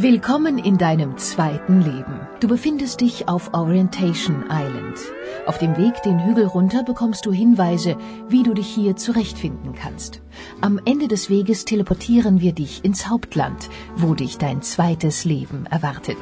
Willkommen in deinem zweiten Leben. Du befindest dich auf Orientation Island. Auf dem Weg den Hügel runter bekommst du Hinweise, wie du dich hier zurechtfinden kannst. Am Ende des Weges teleportieren wir dich ins Hauptland, wo dich dein zweites Leben erwartet.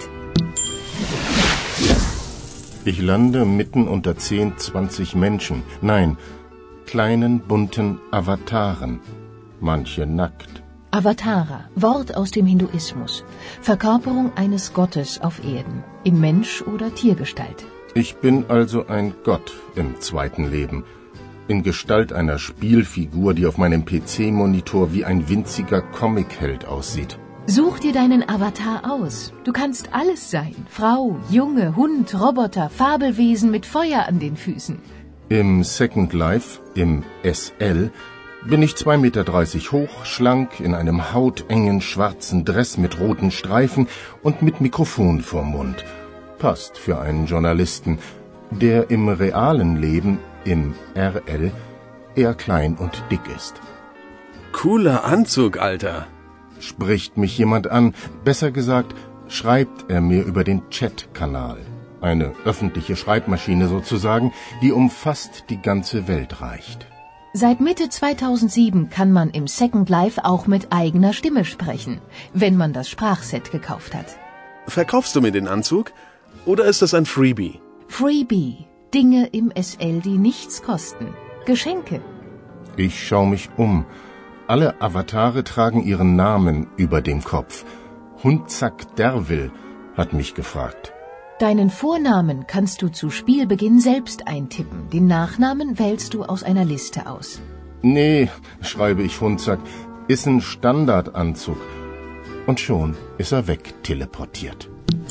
Ich lande mitten unter 10, 20 Menschen. Nein, kleinen, bunten Avataren. Manche nackt. Avatara, Wort aus dem Hinduismus. Verkörperung eines Gottes auf Erden, in Mensch- oder Tiergestalt. Ich bin also ein Gott im zweiten Leben. In Gestalt einer Spielfigur, die auf meinem PC-Monitor wie ein winziger Comicheld aussieht. Such dir deinen Avatar aus. Du kannst alles sein. Frau, Junge, Hund, Roboter, Fabelwesen mit Feuer an den Füßen. Im Second Life, im SL, bin ich 2,30 Meter hoch, schlank, in einem hautengen schwarzen Dress mit roten Streifen und mit Mikrofon vorm Mund. Passt für einen Journalisten, der im realen Leben, im RL, eher klein und dick ist. Cooler Anzug, Alter. Spricht mich jemand an, besser gesagt, schreibt er mir über den Chat-Kanal. Eine öffentliche Schreibmaschine sozusagen, die um fast die ganze Welt reicht. Seit Mitte 2007 kann man im Second Life auch mit eigener Stimme sprechen, wenn man das Sprachset gekauft hat. Verkaufst du mir den Anzug? Oder ist das ein Freebie? Freebie. Dinge im SL, die nichts kosten. Geschenke. Ich schaue mich um. Alle Avatare tragen ihren Namen über dem Kopf. Hundzak Derwil hat mich gefragt. Deinen Vornamen kannst du zu Spielbeginn selbst eintippen. Den Nachnamen wählst du aus einer Liste aus. Nee, schreibe ich Hundzak, ist ein Standardanzug. Und schon ist er wegteleportiert.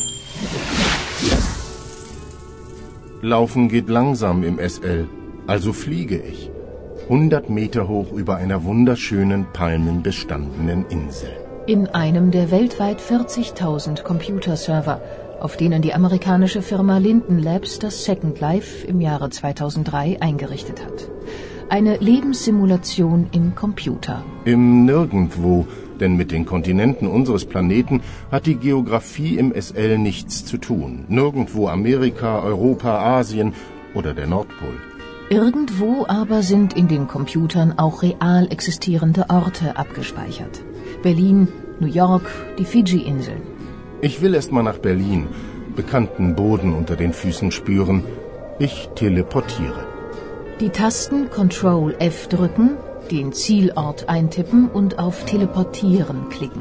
Laufen geht langsam im SL, also fliege ich. 100 Meter hoch über einer wunderschönen, palmenbestandenen Insel. In einem der weltweit 40.000 Computerserver, auf denen die amerikanische Firma Linden Labs das Second Life im Jahre 2003 eingerichtet hat. Eine Lebenssimulation im Computer. Im Nirgendwo, denn mit den Kontinenten unseres Planeten hat die Geografie im SL nichts zu tun. Nirgendwo Amerika, Europa, Asien oder der Nordpol. Irgendwo aber sind in den Computern auch real existierende Orte abgespeichert. Berlin, New York, die Fidschi-Inseln. Ich will erst mal nach Berlin, bekannten Boden unter den Füßen spüren. Ich teleportiere. Die Tasten Ctrl F drücken, den Zielort eintippen und auf Teleportieren klicken.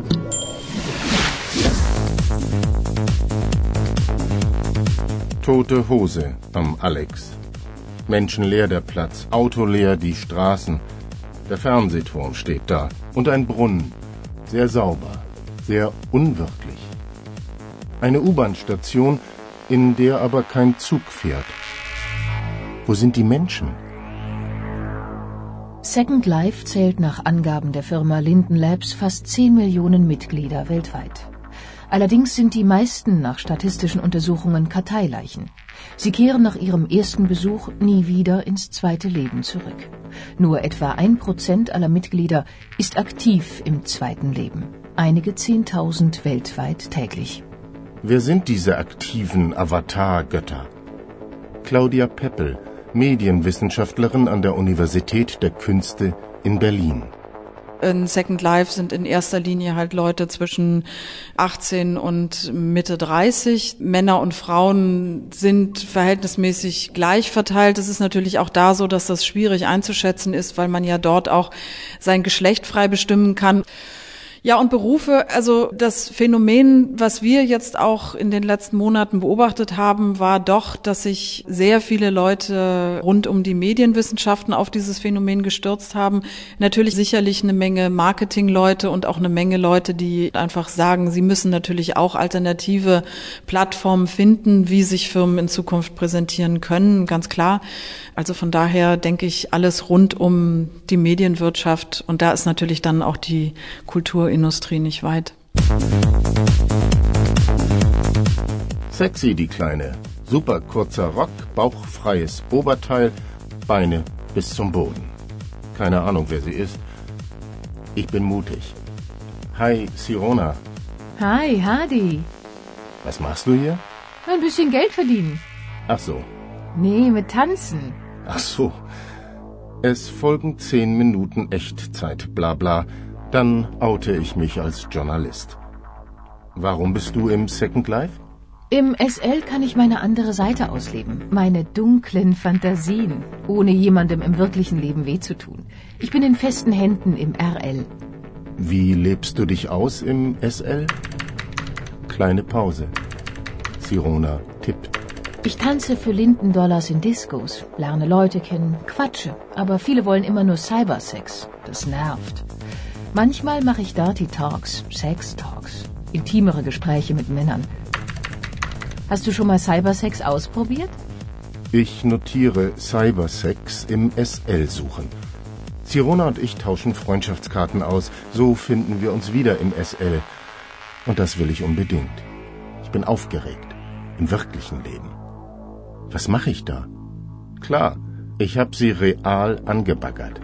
Tote Hose am Alex. Menschenleer der Platz, autoleer die Straßen. Der Fernsehturm steht da und ein Brunnen. Sehr sauber, sehr unwirklich. Eine U-Bahn-Station, in der aber kein Zug fährt. Wo sind die Menschen? Second Life zählt nach Angaben der Firma Linden Labs fast 10 Millionen Mitglieder weltweit. Allerdings sind die meisten nach statistischen Untersuchungen Karteileichen. Sie kehren nach ihrem ersten Besuch nie wieder ins zweite Leben zurück. Nur etwa 1% aller Mitglieder ist aktiv im zweiten Leben. Einige 10.000 weltweit täglich. Wer sind diese aktiven Avatar-Götter? Claudia Peppel, Medienwissenschaftlerin an der Universität der Künste in Berlin. In Second Life sind in erster Linie halt Leute zwischen 18 und Mitte 30. Männer und Frauen sind verhältnismäßig gleich verteilt. Es ist natürlich auch da so, dass das schwierig einzuschätzen ist, weil man ja dort auch sein Geschlecht frei bestimmen kann. Ja, und Berufe, also das Phänomen, was wir jetzt auch in den letzten Monaten beobachtet haben, war doch, dass sich sehr viele Leute rund um die Medienwissenschaften auf dieses Phänomen gestürzt haben. Natürlich sicherlich eine Menge Marketingleute und auch eine Menge Leute, die einfach sagen, sie müssen natürlich auch alternative Plattformen finden, wie sich Firmen in Zukunft präsentieren können, ganz klar. Also von daher denke ich, alles rund um die Medienwirtschaft, und da ist natürlich dann auch die Kulturindustrie nicht weit. Sexy, die Kleine. Super kurzer Rock, bauchfreies Oberteil, Beine bis zum Boden. Keine Ahnung, wer sie ist. Ich bin mutig. Hi, Sirona. Hi, Hardy. Was machst du hier? Ein bisschen Geld verdienen. Ach so. Nee, mit Tanzen. Ach so. Es folgen 10 Minuten Echtzeit, bla bla. Dann oute ich mich als Journalist. Warum bist du im Second Life? Im SL kann ich meine andere Seite ausleben. Meine dunklen Fantasien, ohne jemandem im wirklichen Leben weh zu tun. Ich bin in festen Händen im RL. Wie lebst du dich aus im SL? Kleine Pause. Sirona tippt. Ich tanze für Lindendollars in Discos, lerne Leute kennen, quatsche. Aber viele wollen immer nur Cybersex. Das nervt. Manchmal mache ich Dirty Talks, Sex Talks, intimere Gespräche mit Männern. Hast du schon mal Cybersex ausprobiert? Ich notiere Cybersex im SL suchen. Sirona und ich tauschen Freundschaftskarten aus. So finden wir uns wieder im SL. Und das will ich unbedingt. Ich bin aufgeregt. Im wirklichen Leben. Was mache ich da? Klar, ich habe sie real angebaggert.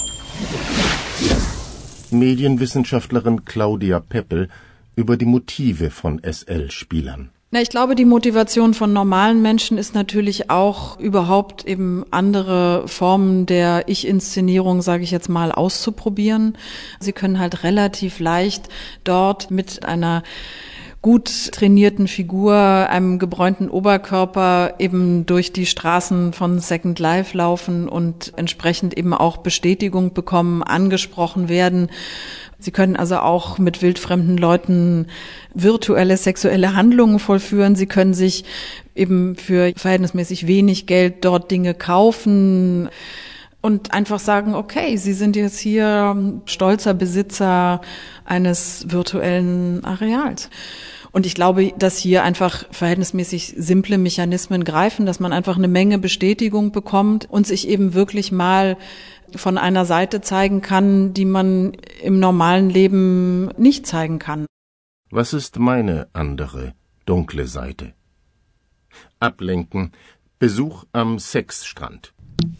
Medienwissenschaftlerin Claudia Peppel über die Motive von SL-Spielern. Na, ich glaube, die Motivation von normalen Menschen ist natürlich auch überhaupt eben andere Formen der Ich-Inszenierung, sage ich jetzt mal, auszuprobieren. Sie können halt relativ leicht dort mit einer gut trainierten Figur, einem gebräunten Oberkörper eben durch die Straßen von Second Life laufen und entsprechend eben auch Bestätigung bekommen, angesprochen werden. Sie können also auch mit wildfremden Leuten virtuelle sexuelle Handlungen vollführen. Sie können sich eben für verhältnismäßig wenig Geld dort Dinge kaufen und einfach sagen, okay, Sie sind jetzt hier stolzer Besitzer eines virtuellen Areals. Und ich glaube, dass hier einfach verhältnismäßig simple Mechanismen greifen, dass man einfach eine Menge Bestätigung bekommt und sich eben wirklich mal von einer Seite zeigen kann, die man im normalen Leben nicht zeigen kann. Was ist meine andere, dunkle Seite? Ablenken. Besuch am Sexstrand.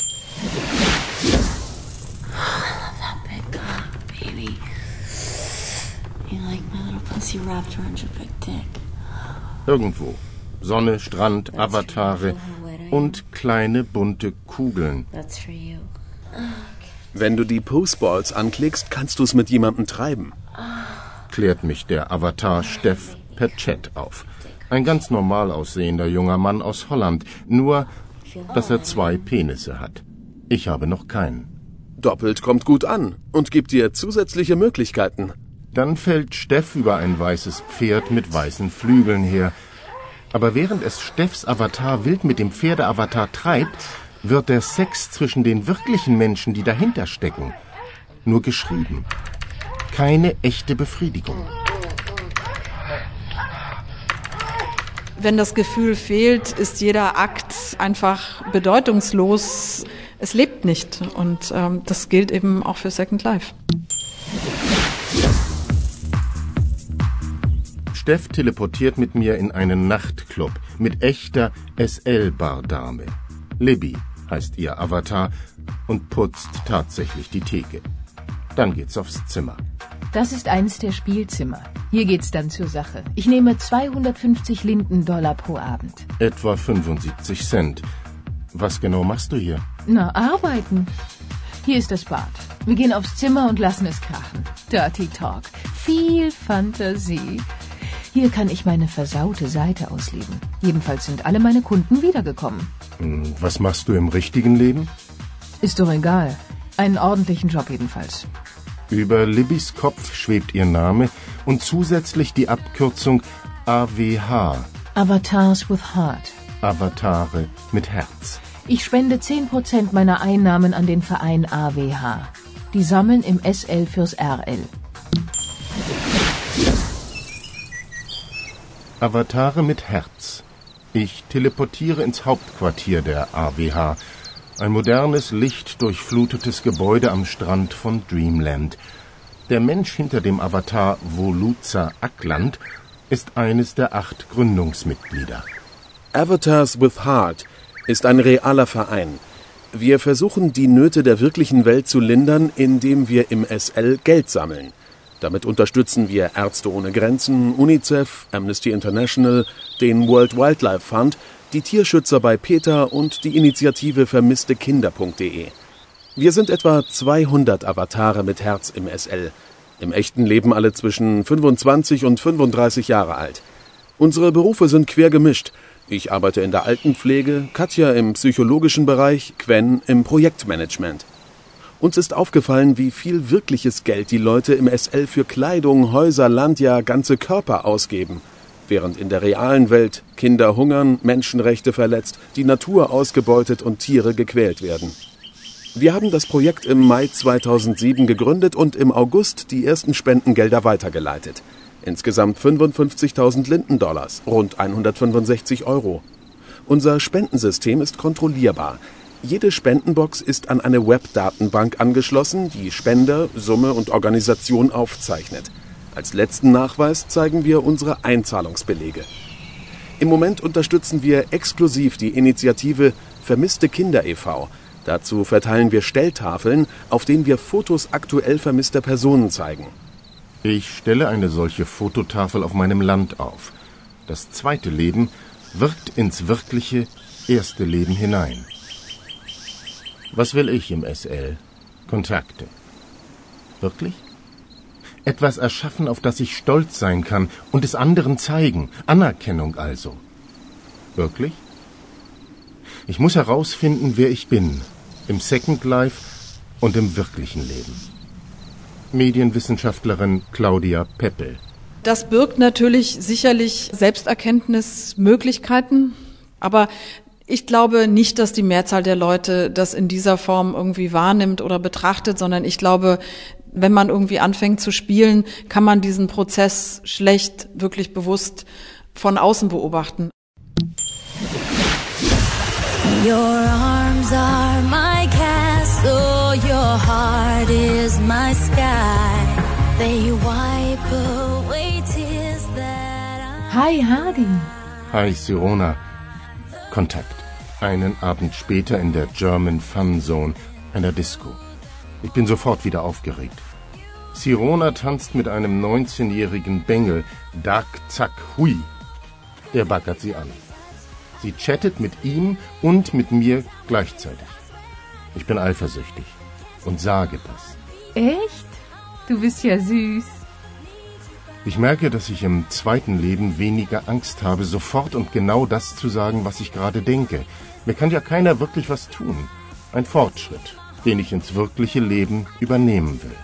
That big cock, baby. You like my little pussy wrapped around your big dick. Irgendwo. Sonne, Strand, Avatare und kleine bunte Kugeln. That's for you. Wenn du die Poseballs anklickst, kannst du es mit jemandem treiben. Klärt mich der Avatar Steff per Chat auf. Ein ganz normal aussehender junger Mann aus Holland, nur dass er 2 Penisse hat. Ich habe noch keinen. Doppelt kommt gut an und gibt dir zusätzliche Möglichkeiten. Dann fällt Steff über ein weißes Pferd mit weißen Flügeln her. Aber während es Steffs Avatar wild mit dem Pferdeavatar treibt, wird der Sex zwischen den wirklichen Menschen, die dahinter stecken, nur geschrieben. Keine echte Befriedigung. Wenn das Gefühl fehlt, ist jeder Akt einfach bedeutungslos. Es lebt nicht. Und das gilt eben auch für Second Life. Steff teleportiert mit mir in einen Nachtclub mit echter SL-Bardame. Libby heißt ihr Avatar und putzt tatsächlich die Theke. Dann geht's aufs Zimmer. Das ist eines der Spielzimmer. Hier geht's dann zur Sache. Ich nehme 250 Lindendollar pro Abend. Etwa 75 Cent. Was genau machst du hier? Na, arbeiten. Hier ist das Bad. Wir gehen aufs Zimmer und lassen es krachen. Dirty Talk. Viel Fantasie. Hier kann ich meine versaute Seite ausleben. Jedenfalls sind alle meine Kunden wiedergekommen. Was machst du im richtigen Leben? Ist doch egal. Einen ordentlichen Job jedenfalls. Über Libbys Kopf schwebt ihr Name und zusätzlich die Abkürzung AWH. Avatars with Heart. Avatare mit Herz. Ich spende 10% meiner Einnahmen an den Verein AWH. Die sammeln im SL fürs RL. Avatare mit Herz. Ich teleportiere ins Hauptquartier der AWH. Ein modernes, lichtdurchflutetes Gebäude am Strand von Dreamland. Der Mensch hinter dem Avatar Voluza Akland ist eines der 8 Gründungsmitglieder. Avatars with Heart ist ein realer Verein. Wir versuchen, die Nöte der wirklichen Welt zu lindern, indem wir im SL Geld sammeln. Damit unterstützen wir Ärzte ohne Grenzen, UNICEF, Amnesty International, den World Wildlife Fund, die Tierschützer bei PETA und die Initiative vermisstekinder.de. Wir sind etwa 200 Avatare mit Herz im SL. Im echten Leben alle zwischen 25 und 35 Jahre alt. Unsere Berufe sind quer gemischt. Ich arbeite in der Altenpflege, Katja im psychologischen Bereich, Quen im Projektmanagement. Uns ist aufgefallen, wie viel wirkliches Geld die Leute im SL für Kleidung, Häuser, Land, ja ganze Körper ausgeben. Während in der realen Welt Kinder hungern, Menschenrechte verletzt, die Natur ausgebeutet und Tiere gequält werden. Wir haben das Projekt im Mai 2007 gegründet und im August die ersten Spendengelder weitergeleitet. Insgesamt 55.000 Linden-Dollars, rund 165 €. Unser Spendensystem ist kontrollierbar. Jede Spendenbox ist an eine Webdatenbank angeschlossen, die Spender, Summe und Organisation aufzeichnet. Als letzten Nachweis zeigen wir unsere Einzahlungsbelege. Im Moment unterstützen wir exklusiv die Initiative Vermisste Kinder e.V. Dazu verteilen wir Stelltafeln, auf denen wir Fotos aktuell vermisster Personen zeigen. Ich stelle eine solche Fototafel auf meinem Land auf. Das zweite Leben wirkt ins wirkliche erste Leben hinein. Was will ich im SL? Kontakte. Wirklich? Etwas erschaffen, auf das ich stolz sein kann und es anderen zeigen. Anerkennung also. Wirklich? Ich muss herausfinden, wer ich bin. Im Second Life und im wirklichen Leben. Medienwissenschaftlerin Claudia Peppel. Das birgt natürlich sicherlich Selbsterkenntnismöglichkeiten, aber ich glaube nicht, dass die Mehrzahl der Leute das in dieser Form irgendwie wahrnimmt oder betrachtet, sondern ich glaube, wenn man irgendwie anfängt zu spielen, kann man diesen Prozess schlecht wirklich bewusst von außen beobachten. Your arms are my castle, your heart is my sky. They wipe away tears that I... Hi, Hardy. Hi, Sirona. Kontakt. Einen Abend später in der German Fun Zone, einer Disco. Ich bin sofort wieder aufgeregt. Sirona tanzt mit einem 19-jährigen Bengel. Dak, zack, hui. Er baggert sie an. Sie chattet mit ihm und mit mir gleichzeitig. Ich bin eifersüchtig und sage das. Echt? Du bist ja süß. Ich merke, dass ich im zweiten Leben weniger Angst habe, sofort und genau das zu sagen, was ich gerade denke. Mir kann ja keiner wirklich was tun. Ein Fortschritt, den ich ins wirkliche Leben übernehmen will.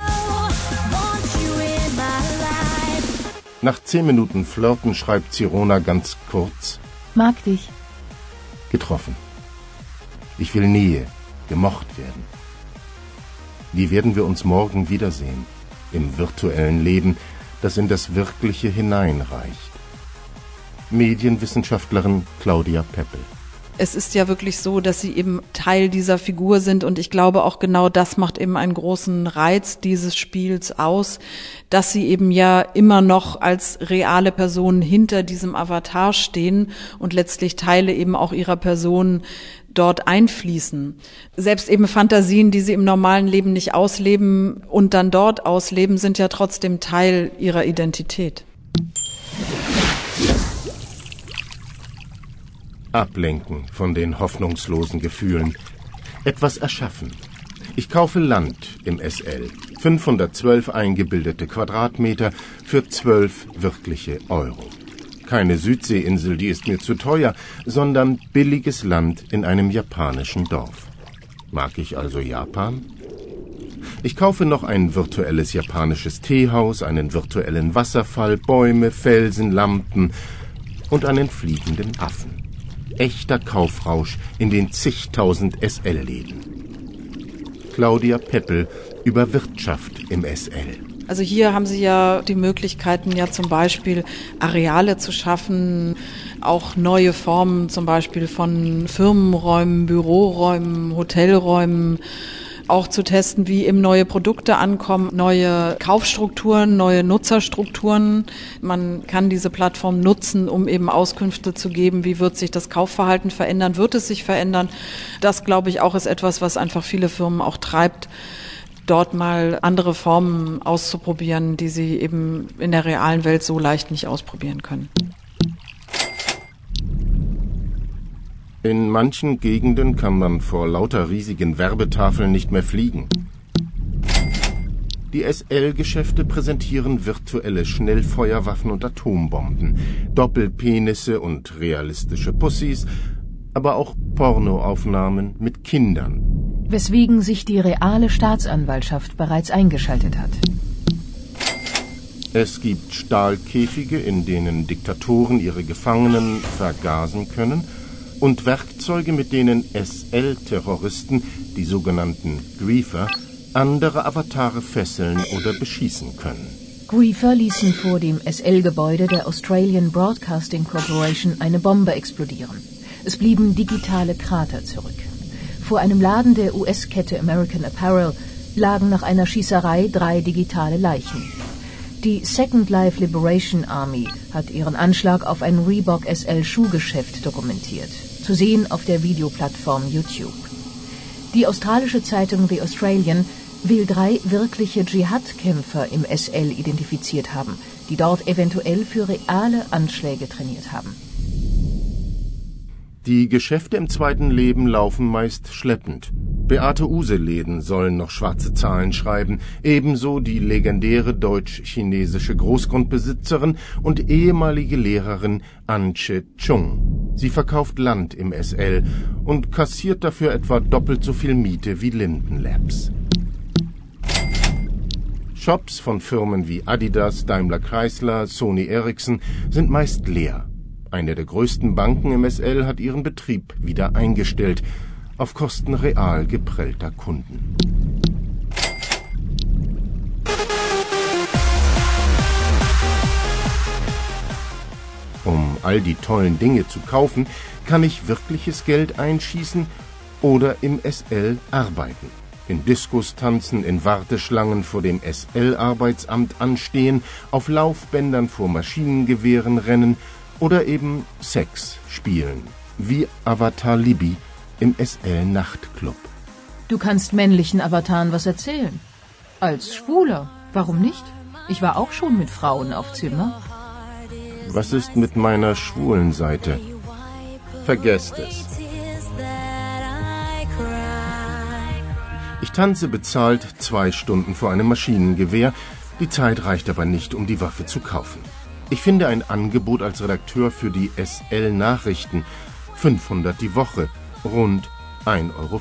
Nach 10 Minuten Flirten schreibt Sirona ganz kurz: Mag dich. Getroffen. Ich will Nähe, gemocht werden. Wie werden wir uns morgen wiedersehen? Im virtuellen Leben, das in das Wirkliche hineinreicht. Medienwissenschaftlerin Claudia Peppel. Es ist ja wirklich so, dass sie eben Teil dieser Figur sind und ich glaube auch genau das macht eben einen großen Reiz dieses Spiels aus, dass sie eben ja immer noch als reale Personen hinter diesem Avatar stehen und letztlich Teile eben auch ihrer Person dort einfließen. Selbst eben Fantasien, die sie im normalen Leben nicht ausleben und dann dort ausleben, sind ja trotzdem Teil ihrer Identität. Ablenken von den hoffnungslosen Gefühlen. Etwas erschaffen. Ich kaufe Land im SL. 512 eingebildete Quadratmeter für 12 wirkliche Euro. Keine Südseeinsel, die ist mir zu teuer, sondern billiges Land in einem japanischen Dorf. Mag ich also Japan? Ich kaufe noch ein virtuelles japanisches Teehaus, einen virtuellen Wasserfall, Bäume, Felsen, Lampen und einen fliegenden Affen. Echter Kaufrausch in den zigtausend SL-Läden. Claudia Peppel über Wirtschaft im SL. Also hier haben Sie ja die Möglichkeiten, ja zum Beispiel Areale zu schaffen, auch neue Formen zum Beispiel von Firmenräumen, Büroräumen, Hotelräumen, auch zu testen, wie eben neue Produkte ankommen, neue Kaufstrukturen, neue Nutzerstrukturen. Man kann diese Plattform nutzen, um eben Auskünfte zu geben, wie wird sich das Kaufverhalten verändern, wird es sich verändern. Das, glaube ich, auch ist etwas, was einfach viele Firmen auch treibt. dort mal andere Formen auszuprobieren, die sie eben in der realen Welt so leicht nicht ausprobieren können. In manchen Gegenden kann man vor lauter riesigen Werbetafeln nicht mehr fliegen. Die SL-Geschäfte präsentieren virtuelle Schnellfeuerwaffen und Atombomben, Doppelpenisse und realistische Pussys, aber auch Pornoaufnahmen mit Kindern. Weswegen sich die reale Staatsanwaltschaft bereits eingeschaltet hat. Es gibt Stahlkäfige, in denen Diktatoren ihre Gefangenen vergasen können, und Werkzeuge, mit denen SL-Terroristen, die sogenannten Griefer, andere Avatare fesseln oder beschießen können. Griefer ließen vor dem SL-Gebäude der Australian Broadcasting Corporation eine Bombe explodieren. Es blieben digitale Krater zurück. Vor einem Laden der US-Kette American Apparel lagen nach einer Schießerei 3 digitale Leichen. Die Second Life Liberation Army hat ihren Anschlag auf ein Reebok SL-Schuhgeschäft dokumentiert. Zu sehen auf der Videoplattform YouTube. Die australische Zeitung The Australian will 3 wirkliche Dschihad-Kämpfer im SL identifiziert haben, die dort eventuell für reale Anschläge trainiert haben. Die Geschäfte im zweiten Leben laufen meist schleppend. Beate-Uhse-Läden sollen noch schwarze Zahlen schreiben, ebenso die legendäre deutsch-chinesische Großgrundbesitzerin und ehemalige Lehrerin Anche Chung. Sie verkauft Land im SL und kassiert dafür etwa doppelt so viel Miete wie Linden Labs. Shops von Firmen wie Adidas, Daimler Chrysler, Sony Ericsson sind meist leer. Eine der größten Banken im SL hat ihren Betrieb wieder eingestellt, auf Kosten real geprellter Kunden. Um all die tollen Dinge zu kaufen, kann ich wirkliches Geld einschießen oder im SL arbeiten. In Diskos tanzen, in Warteschlangen vor dem SL-Arbeitsamt anstehen, auf Laufbändern vor Maschinengewehren rennen oder eben Sex spielen, wie Avatar Libby im SL-Nachtclub. Du kannst männlichen Avataren was erzählen. Als Schwuler, warum nicht? Ich war auch schon mit Frauen auf Zimmer. Was ist mit meiner schwulen Seite? Vergesst es. Ich tanze bezahlt 2 Stunden vor einem Maschinengewehr. Die Zeit reicht aber nicht, um die Waffe zu kaufen. Ich finde ein Angebot als Redakteur für die SL-Nachrichten. 500 die Woche, rund 1,50 Euro.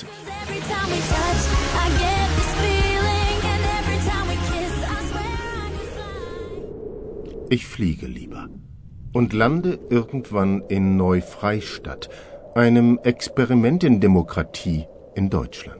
Ich fliege lieber und lande irgendwann in Neufreistadt, einem Experiment in Demokratie in Deutschland.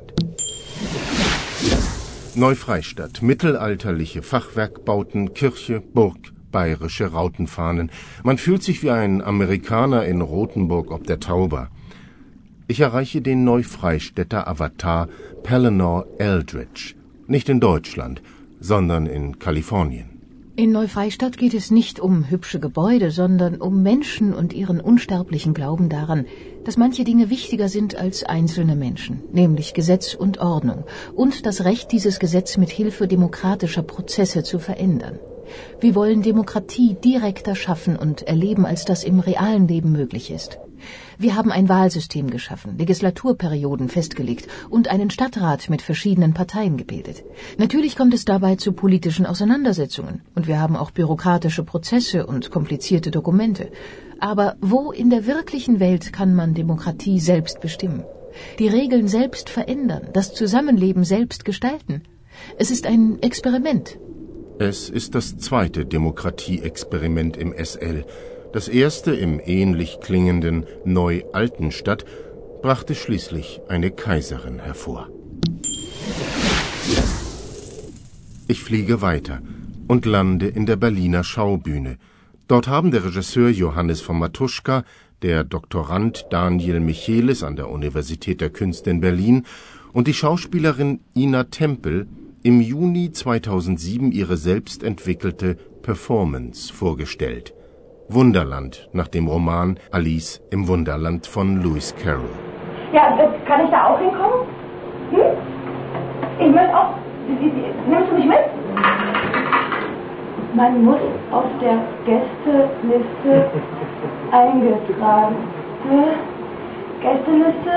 Neufreistadt, mittelalterliche Fachwerkbauten, Kirche, Burg, bayerische Rautenfahnen. Man fühlt sich wie ein Amerikaner in Rothenburg ob der Tauber. Ich erreiche den Neufreistädter Avatar Pelennor Eldridge. Nicht in Deutschland, sondern in Kalifornien. In Neufreistadt geht es nicht um hübsche Gebäude, sondern um Menschen und ihren unsterblichen Glauben daran, dass manche Dinge wichtiger sind als einzelne Menschen, nämlich Gesetz und Ordnung und das Recht, dieses Gesetz mit Hilfe demokratischer Prozesse zu verändern. Wir wollen Demokratie direkter schaffen und erleben, als das im realen Leben möglich ist. Wir haben ein Wahlsystem geschaffen, Legislaturperioden festgelegt und einen Stadtrat mit verschiedenen Parteien gebildet. Natürlich kommt es dabei zu politischen Auseinandersetzungen und wir haben auch bürokratische Prozesse und komplizierte Dokumente. Aber wo in der wirklichen Welt kann man Demokratie selbst bestimmen? Die Regeln selbst verändern, das Zusammenleben selbst gestalten? Es ist ein Experiment. Es ist das zweite Demokratie-Experiment im SL. Das erste im ähnlich klingenden Neu-Altenstadt brachte schließlich eine Kaiserin hervor. Ich fliege weiter und lande in der Berliner Schaubühne. Dort haben der Regisseur Johannes von Matuschka, der Doktorand Daniel Michelis an der Universität der Künste in Berlin und die Schauspielerin Ina Tempel im Juni 2007 ihre selbst entwickelte Performance vorgestellt. Wunderland, nach dem Roman Alice im Wunderland von Lewis Carroll. Ja, kann ich da auch hinkommen? Ich möchte auch Man muss auf der Gästeliste eingetragen. Gästeliste?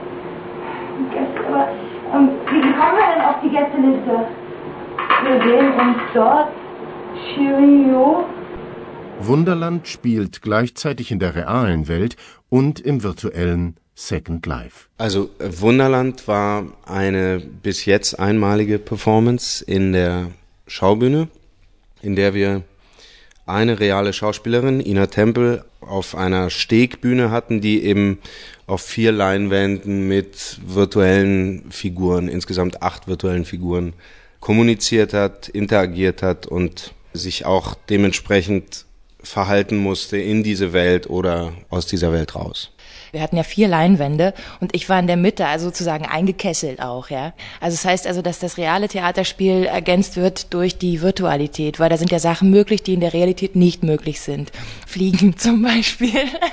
Aber wie kommen wir denn auf die Gästeliste? Wir sehen uns dort. Cheerio. Wunderland spielt gleichzeitig in der realen Welt und im virtuellen Second Life. Also Wunderland war eine bis jetzt einmalige Performance in der Schaubühne, in der wir eine reale Schauspielerin, Ina Tempel, auf einer Stegbühne hatten, die eben auf 4 Leinwänden mit virtuellen Figuren, insgesamt 8 virtuellen Figuren, kommuniziert hat, interagiert hat und sich auch dementsprechend verhalten musste in diese Welt oder aus dieser Welt raus. Wir hatten ja 4 Leinwände und ich war in der Mitte, also sozusagen eingekesselt auch, ja. Also es heißt also, dass das reale Theaterspiel ergänzt wird durch die Virtualität, weil da sind ja Sachen möglich, die in der Realität nicht möglich sind. Fliegen zum Beispiel.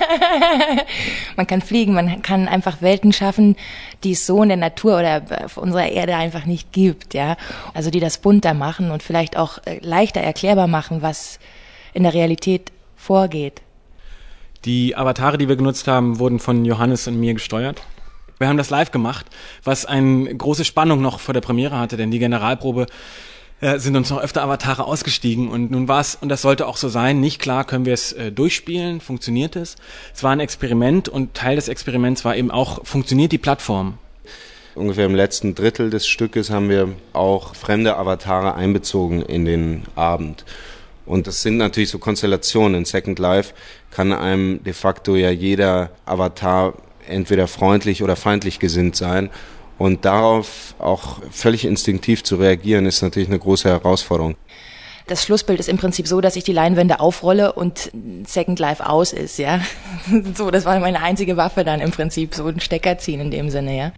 Man kann fliegen, man kann einfach Welten schaffen, die es so in der Natur oder auf unserer Erde einfach nicht gibt, ja. Also die das bunter machen und vielleicht auch leichter erklärbar machen, was in der Realität vorgeht. Die Avatare, die wir genutzt haben, wurden von Johannes und mir gesteuert. Wir haben das live gemacht, was eine große Spannung noch vor der Premiere hatte, denn die Generalprobe sind uns noch öfter Avatare ausgestiegen und nun war es, und das sollte auch so sein, nicht klar, können wir es durchspielen, funktioniert es? Es war ein Experiment und Teil des Experiments war eben auch, funktioniert die Plattform? Ungefähr im letzten Drittel des Stückes haben wir auch fremde Avatare einbezogen in den Abend. Und das sind natürlich so Konstellationen. In Second Life kann einem de facto ja jeder Avatar entweder freundlich oder feindlich gesinnt sein. Und darauf auch völlig instinktiv zu reagieren, ist natürlich eine große Herausforderung. Das Schlussbild ist im Prinzip so, dass ich die Leinwände aufrolle und Second Life aus ist, ja. So, das war meine einzige Waffe dann im Prinzip, so ein Stecker ziehen in dem Sinne, ja.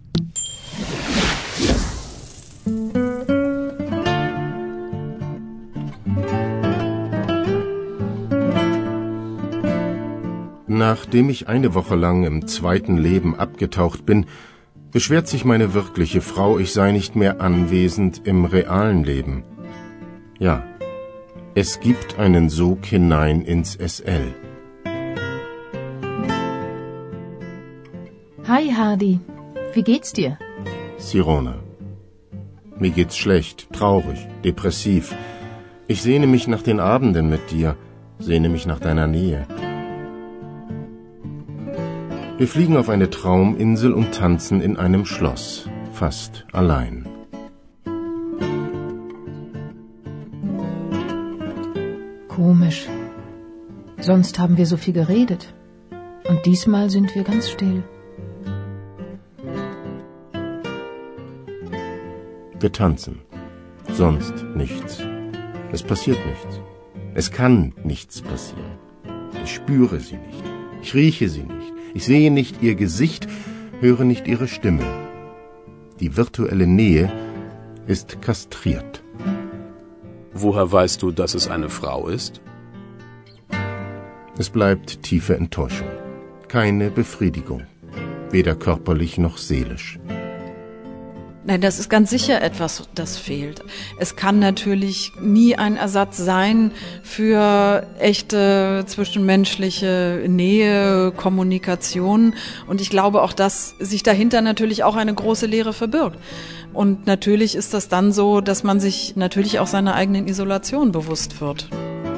Nachdem ich eine Woche lang im zweiten Leben abgetaucht bin, beschwert sich meine wirkliche Frau, ich sei nicht mehr anwesend im realen Leben. Ja, es gibt einen Sog hinein ins SL. Hi Hardy, wie geht's dir? Sirona. Mir geht's schlecht, traurig, depressiv. Ich sehne mich nach den Abenden mit dir, sehne mich nach deiner Nähe. Wir fliegen auf eine Trauminsel und tanzen in einem Schloss, fast allein. Komisch. Sonst haben wir so viel geredet. Und diesmal sind wir ganz still. Wir tanzen. Sonst nichts. Es passiert nichts. Es kann nichts passieren. Ich spüre sie nicht. Ich rieche sie nicht. Ich sehe nicht ihr Gesicht, höre nicht ihre Stimme. Die virtuelle Nähe ist kastriert. Woher weißt du, dass es eine Frau ist? Es bleibt tiefe Enttäuschung. Keine Befriedigung. Weder körperlich noch seelisch. Nein, das ist ganz sicher etwas, das fehlt. Es kann natürlich nie ein Ersatz sein für echte zwischenmenschliche Nähe, Kommunikation. Und ich glaube auch, dass sich dahinter natürlich auch eine große Leere verbirgt. Und natürlich ist das dann so, dass man sich natürlich auch seiner eigenen Isolation bewusst wird.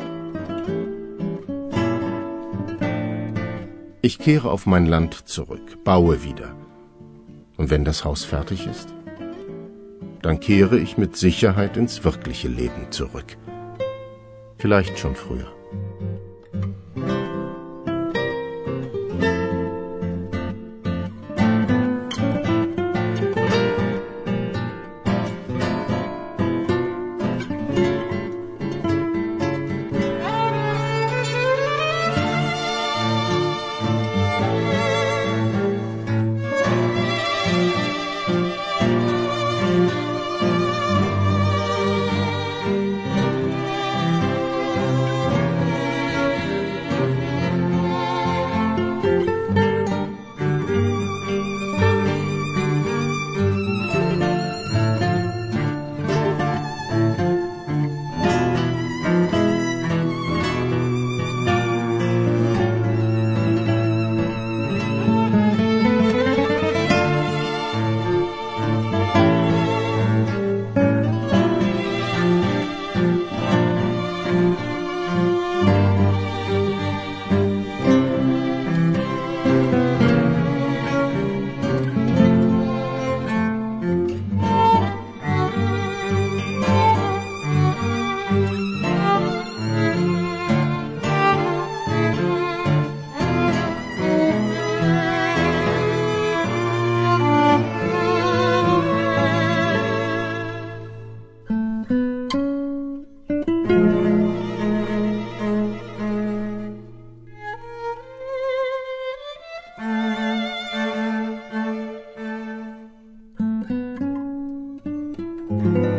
Ich kehre auf mein Land zurück, baue wieder. Und wenn das Haus fertig ist? Dann kehre ich mit Sicherheit ins wirkliche Leben zurück. Vielleicht schon früher. Musik